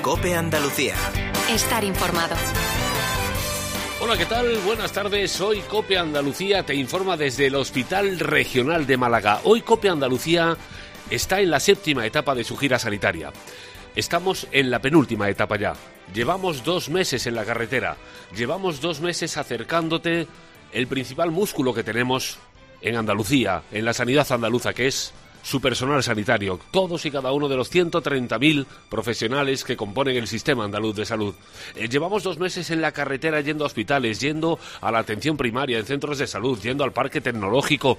COPE Andalucía. Estar informado. Hola, ¿qué tal? Buenas tardes. Hoy COPE Andalucía te informa desde el Hospital Regional de Málaga. Hoy COPE Andalucía está en la 7ª etapa de su gira sanitaria. Estamos en la penúltima etapa ya. Llevamos 2 meses en la carretera. Llevamos 2 meses acercándote el principal músculo que tenemos en Andalucía, en la sanidad andaluza, que es su personal sanitario, todos y cada uno de los 130.000 profesionales que componen el sistema andaluz de salud. Llevamos 2 meses en la carretera yendo a hospitales, yendo a la atención primaria, en centros de salud, yendo al Parque Tecnológico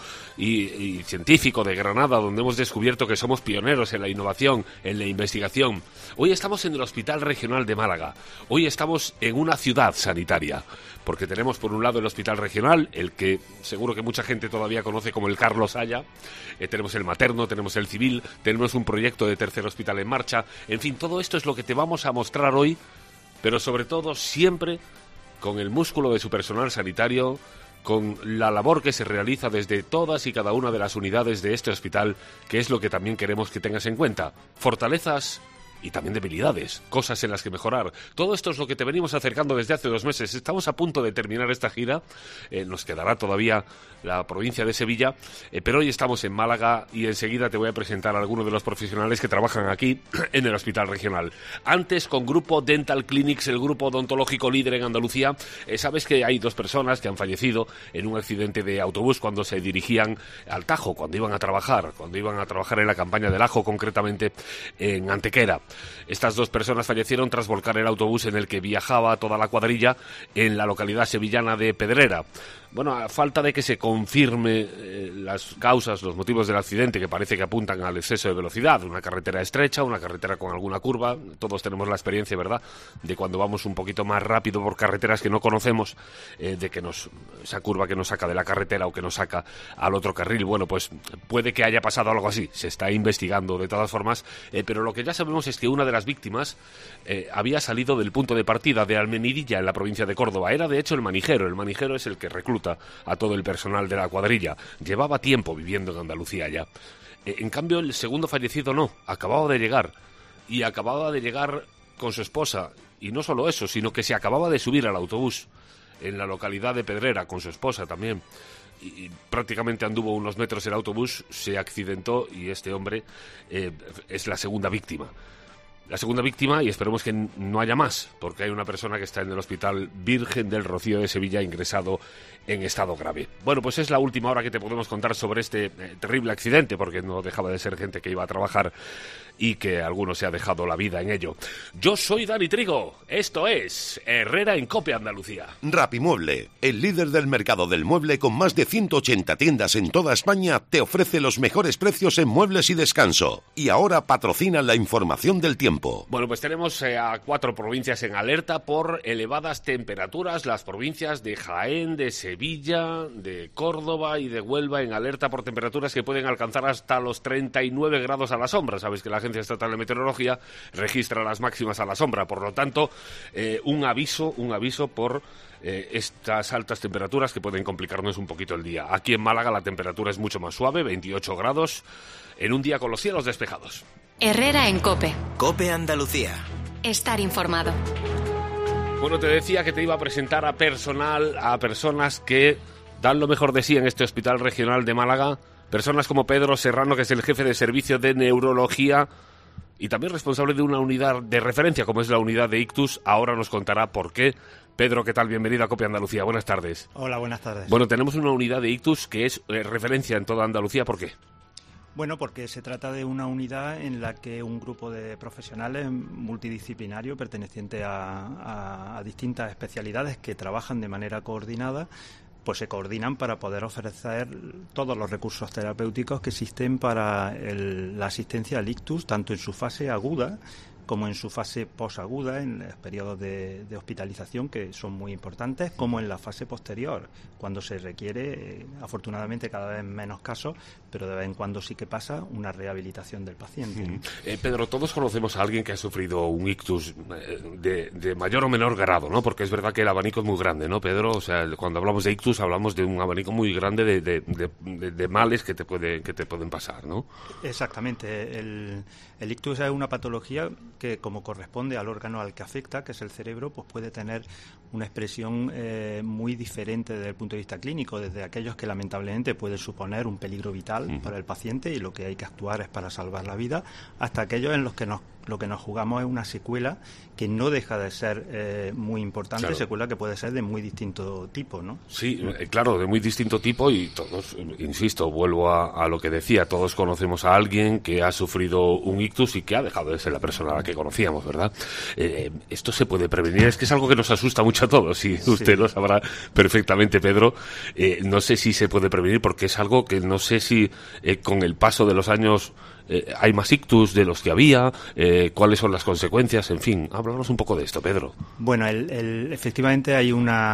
y Científico de Granada, donde hemos descubierto que somos pioneros en la innovación, en la investigación. Hoy estamos en el Hospital Regional de Málaga. Hoy estamos en una ciudad sanitaria, porque tenemos por un lado el Hospital Regional, el que seguro que mucha gente todavía conoce como el Carlos Haya, tenemos el materno, tenemos el civil, tenemos un proyecto de tercer hospital en marcha. En fin, todo esto es lo que te vamos a mostrar hoy, pero sobre todo siempre con el músculo de su personal sanitario, con la labor que se realiza desde todas y cada una de las unidades de este hospital, que es lo que también queremos que tengas en cuenta. Fortalezas y también debilidades, cosas en las que mejorar. Todo esto es lo que te venimos acercando desde hace 2 meses. Estamos a punto de terminar esta gira, nos quedará todavía la provincia de Sevilla, pero hoy estamos en Málaga y enseguida te voy a presentar a algunos de los profesionales que trabajan aquí en el Hospital Regional. Antes, con Grupo Dental Clinics, el grupo odontológico líder en Andalucía, sabes que hay 2 personas que han fallecido en un accidente de autobús cuando se dirigían al Tajo, cuando iban a trabajar en la campaña del ajo, concretamente en Antequera. Estas 2 personas fallecieron tras volcar el autobús en el que viajaba toda la cuadrilla en la localidad sevillana de Pedrera. Bueno, a falta de que se confirme las causas, los motivos del accidente, que parece que apuntan al exceso de velocidad, una carretera estrecha, una carretera con alguna curva, todos tenemos la experiencia, ¿verdad?, de cuando vamos un poquito más rápido por carreteras que no conocemos, de que esa curva que nos saca de la carretera o que nos saca al otro carril. Bueno, pues puede que haya pasado algo así, se está investigando de todas formas, pero lo que ya sabemos es que una de las víctimas había salido del punto de partida de Almenirilla, en la provincia de Córdoba. Era de hecho el manijero es el que recluta a todo el personal de la cuadrilla. Llevaba tiempo viviendo en Andalucía ya. En cambio, el segundo fallecido no, acababa de llegar con su esposa, y no solo eso, sino que se acababa de subir al autobús en la localidad de Pedrera con su esposa también, y prácticamente anduvo unos metros el autobús, se accidentó y este hombre es la segunda víctima. Y esperemos que no haya más, porque hay una persona que está en el Hospital Virgen del Rocío de Sevilla ingresado en estado grave. Bueno, pues es la última hora que te podemos contar sobre este terrible accidente, porque no dejaba de ser gente que iba a trabajar y que alguno se ha dejado la vida en ello. Yo soy Dani Trigo, esto es Herrera en COPE Andalucía. Rapimueble, el líder del mercado del mueble con más de 180 tiendas en toda España, te ofrece los mejores precios en muebles y descanso. Y ahora patrocina la información del tiempo. Bueno, pues tenemos a 4 provincias en alerta por elevadas temperaturas, las provincias de Jaén, de Sevilla, de Córdoba y de Huelva en alerta por temperaturas que pueden alcanzar hasta los 39 grados a la sombra. Sabes que la Agencia Estatal de Meteorología registra las máximas a la sombra, por lo tanto, un aviso por estas altas temperaturas que pueden complicarnos un poquito el día. Aquí en Málaga la temperatura es mucho más suave, 28 grados, en un día con los cielos despejados. Herrera en COPE. COPE Andalucía. Estar informado. Bueno, te decía que te iba a presentar a personas que dan lo mejor de sí en este Hospital Regional de Málaga. Personas como Pedro Serrano, que es el jefe de servicio de neurología y también responsable de una unidad de referencia, como es la unidad de ictus. Ahora nos contará por qué. Pedro, ¿qué tal? Bienvenido a COPE Andalucía. Buenas tardes. Hola, buenas tardes. Bueno, tenemos una unidad de ictus que es referencia en toda Andalucía. ¿Por qué? Bueno, porque se trata de una unidad en la que un grupo de profesionales multidisciplinarios pertenecientes a distintas especialidades que trabajan de manera coordinada, pues se coordinan para poder ofrecer todos los recursos terapéuticos que existen para la asistencia al ictus, tanto en su fase aguda como en su fase posaguda, en los periodos de hospitalización, que son muy importantes, como en la fase posterior, cuando se requiere, afortunadamente cada vez menos casos, pero de vez en cuando sí que pasa, una rehabilitación del paciente. Pedro, todos conocemos a alguien que ha sufrido un ictus de mayor o menor grado, ¿no? Porque es verdad que el abanico es muy grande, ¿no, Pedro? O sea, cuando hablamos de ictus hablamos de un abanico muy grande de males que te pueden pasar, ¿no? Exactamente. El ictus es una patología que, como corresponde al órgano al que afecta, que es el cerebro, pues puede tener una expresión muy diferente desde el punto de vista clínico, desde aquellos que lamentablemente pueden suponer un peligro vital para el paciente y lo que hay que actuar es para salvar la vida, hasta aquellos en los que lo que nos jugamos es una secuela que no deja de ser muy importante, claro. Secuela que puede ser de muy distinto tipo, ¿no? Sí, claro, de muy distinto tipo, y todos, insisto, vuelvo a lo que decía, todos conocemos a alguien que ha sufrido un ictus y que ha dejado de ser la persona a la que conocíamos, ¿verdad? Esto se puede prevenir, es que es algo que nos asusta mucho a todos, y usted lo sabrá perfectamente, Pedro. No sé si se puede prevenir, porque es algo que no sé si con el paso de los años hay más ictus de los que había, cuáles son las consecuencias, en fin, háblanos un poco de esto, Pedro. Bueno, efectivamente hay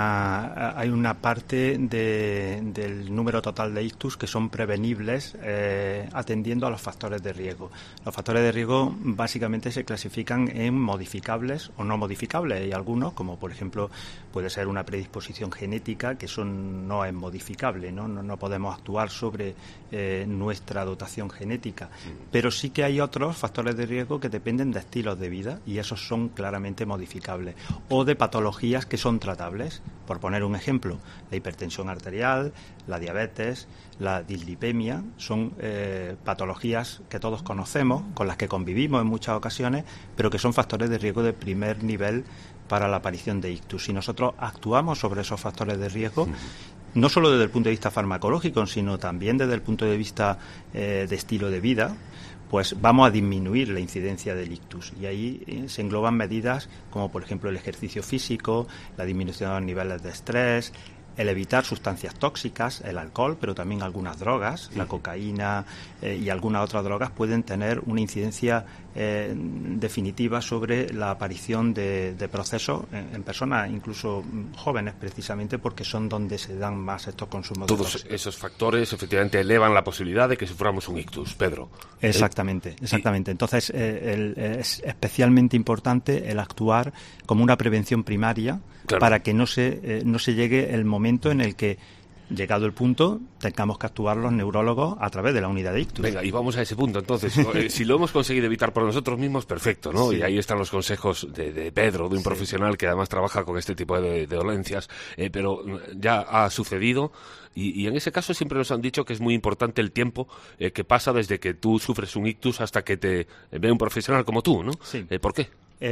una parte del número total de ictus que son prevenibles atendiendo a los factores de riesgo. Los factores de riesgo básicamente se clasifican en modificables o no modificables. Hay algunos, como por ejemplo puede ser una predisposición genética, que eso no es modificable, no podemos actuar sobre nuestra dotación genética. Pero sí que hay otros factores de riesgo que dependen de estilos de vida y esos son claramente modificables. O de patologías que son tratables. Por poner un ejemplo, la hipertensión arterial, la diabetes, la dislipemia, son patologías que todos conocemos, con las que convivimos en muchas ocasiones, pero que son factores de riesgo de primer nivel para la aparición de ictus. Si nosotros actuamos sobre esos factores de riesgo, no solo desde el punto de vista farmacológico, sino también desde el punto de vista de estilo de vida, pues vamos a disminuir la incidencia del ictus. Y ahí se engloban medidas como, por ejemplo, el ejercicio físico, la disminución de los niveles de estrés, el evitar sustancias tóxicas, el alcohol, pero también algunas drogas, la cocaína y algunas otras drogas pueden tener una incidencia definitiva sobre la aparición de procesos en personas, incluso jóvenes, precisamente porque son donde se dan más estos consumos. Todos esos factores efectivamente elevan la posibilidad de que suframos un ictus, Pedro. Exactamente. Entonces es especialmente importante el actuar como una prevención primaria, claro, para que no se llegue el momento en el que, llegado el punto, tengamos que actuar los neurólogos a través de la unidad de ictus. Venga, y vamos a ese punto. Entonces, si lo hemos conseguido evitar por nosotros mismos, perfecto, ¿no? Sí. Y ahí están los consejos de Pedro, de un profesional que además trabaja con este tipo de dolencias. Pero ya ha sucedido, y en ese caso siempre nos han dicho que es muy importante el tiempo que pasa desde que tú sufres un ictus hasta que te ve un profesional como tú, ¿no? Sí. ¿Por qué?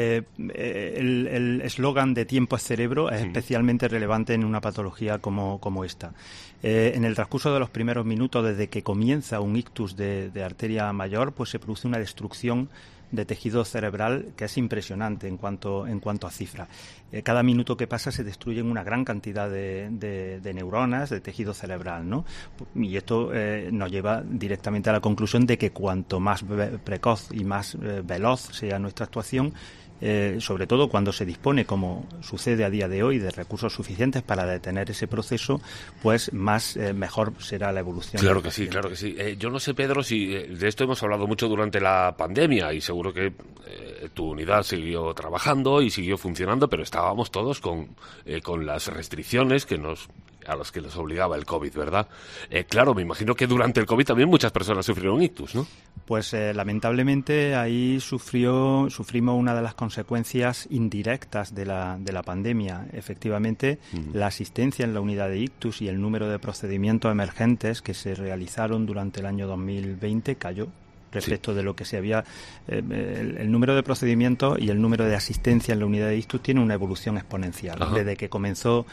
El eslogan de tiempo es cerebro es especialmente relevante en una patología como esta. En el transcurso de los primeros minutos, desde que comienza un ictus de arteria mayor, pues se produce una destrucción de tejido cerebral que es impresionante en cuanto a cifras. Cada minuto que pasa se destruyen una gran cantidad de neuronas, de tejido cerebral, ¿no? Y esto nos lleva directamente a la conclusión de que cuanto más precoz y más veloz sea nuestra actuación, sobre todo cuando se dispone, como sucede a día de hoy, de recursos suficientes para detener ese proceso, pues mejor será la evolución. Claro que sí, claro que sí. Yo no sé, Pedro, si de esto hemos hablado mucho durante la pandemia y seguro que tu unidad siguió trabajando y siguió funcionando, pero estábamos todos con las restricciones a los que nos obligaba el COVID, ¿verdad? Claro, me imagino que durante el COVID también muchas personas sufrieron ictus, ¿no? Pues lamentablemente ahí sufrimos una de las consecuencias indirectas de la pandemia. Efectivamente, la asistencia en la unidad de ictus y el número de procedimientos emergentes que se realizaron durante el año 2020 cayó respecto de lo que se había. El número de procedimientos y el número de asistencia en la unidad de ictus tiene una evolución exponencial. Ajá. Desde que comenzó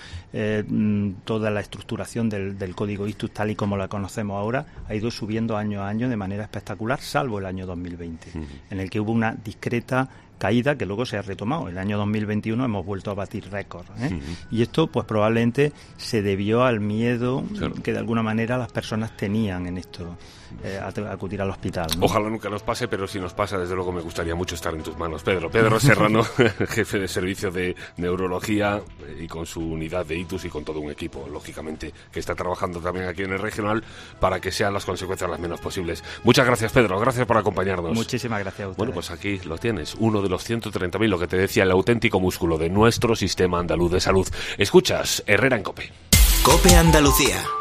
toda la estructuración del código ictus tal y como la conocemos ahora, ha ido subiendo año a año de manera espectacular, salvo el año 2020, en el que hubo una discreta caída que luego se ha retomado. El año 2021 hemos vuelto a batir récords, y esto pues probablemente se debió al miedo que de alguna manera las personas tenían en esto, a acudir al hospital, ¿no? Ojalá nunca nos pase, pero si nos pasa, desde luego me gustaría mucho estar en tus manos, Pedro. Pedro Serrano, jefe de servicio de neurología y con su unidad de ictus y con todo un equipo, lógicamente, que está trabajando también aquí en el regional para que sean las consecuencias las menos posibles. Muchas gracias, Pedro. Gracias por acompañarnos. Muchísimas gracias a ustedes. Bueno, pues aquí lo tienes, uno de los 130.000, lo que te decía, el auténtico músculo de nuestro sistema andaluz de salud. Escuchas Herrera en COPE. COPE Andalucía.